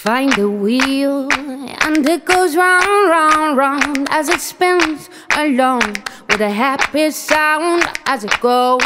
Find the wheel, and it goes round, round, round as it spins along with a happy sound as it goes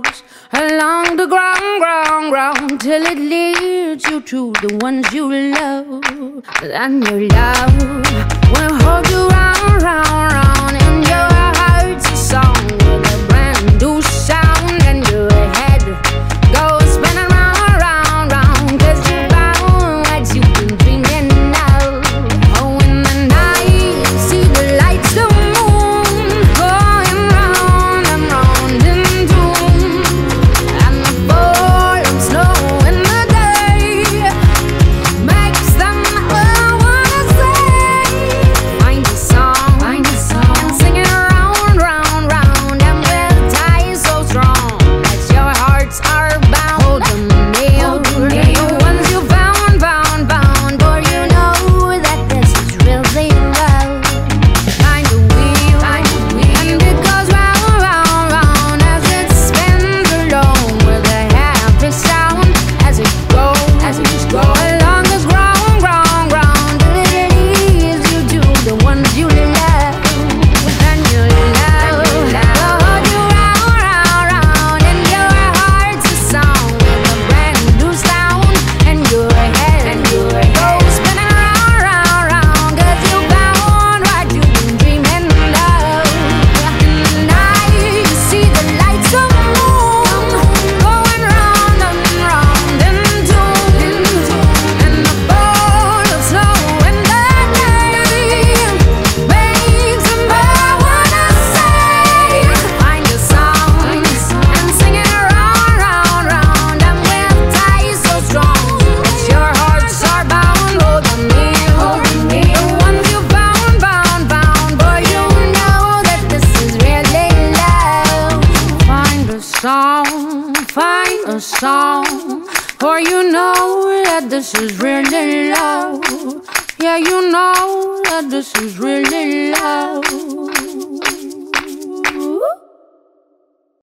along the ground, ground, ground till it leads you to the ones you love. And your love will hold you round, round, round in your heart's a song with a brand new sound, and your head goes spinning round, round, round 'cause you found what you've been dreaming of. Oh, in the night, see the lights, the moon going round and round in tune, and the fall of snow in the day makes them all wanna say, find a song and sing it round, round, round, and we'll tie so strong that your hearts are bound. Hold them near, the ones you found, found, found, for you know that this is really love. Find a wheel, and it goes round, round, round as it spins along with a happy sound as it goes along the ground, ground, ground till it leads you to the ones you love. And your love will hold you round, round, round in your heart's a song with a brand new sound, and your head goes spinning round, round, round 'cause you found what you've been dreaming of. In the night you see the lights of the moon going round and round in tune, and the fall of snow in the day makes them all wanna say, find a song and sing it round, round, round, and we'll tie so strong that your hearts are bound. Hold them near, the ones you found, found, found, for you know that this is really love. Find a song, for you know that this is really love. Yeah, you know that this is really love.